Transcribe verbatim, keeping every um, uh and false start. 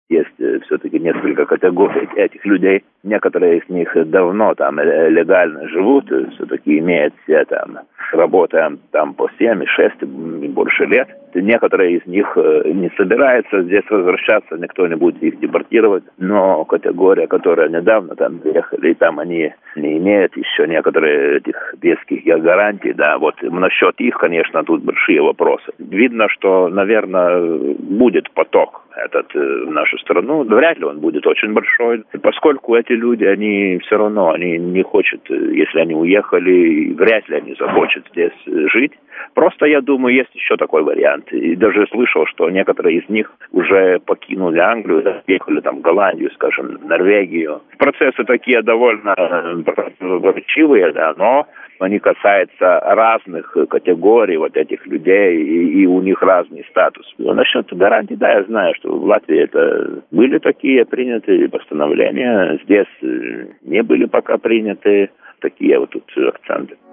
есть все-таки несколько категорий этих людей. Некоторые из них давно там легально живут, все-таки имеют все там, работая там по семь, шесть и больше лет. Некоторые из них не собираются здесь возвращаться, никто не будет их депортировать. Но категория, которая недавно там приехали, там они не имеют еще некоторые этих детских гарантий. Да, вот насчет их, конечно, тут большие вопросы. Видно, что, наверное, будет поток этот в нашу страну. Вряд ли он будет очень большой, поскольку эти люди, они все равно, они не хотят, если они уехали, вряд ли они захотят здесь жить. Просто, я думаю, есть еще такой вариант. И даже слышал, что некоторые из них уже покинули Англию, ехали там в Голландию, скажем, в Норвегию. Процессы такие довольно противоречивые, да, но они касаются разных категорий вот этих людей, и, и у них разный статус. Но насчет гарантий, да, я знаю, что в Латвии это были такие принятые постановления, здесь не были пока приняты такие вот тут акценты.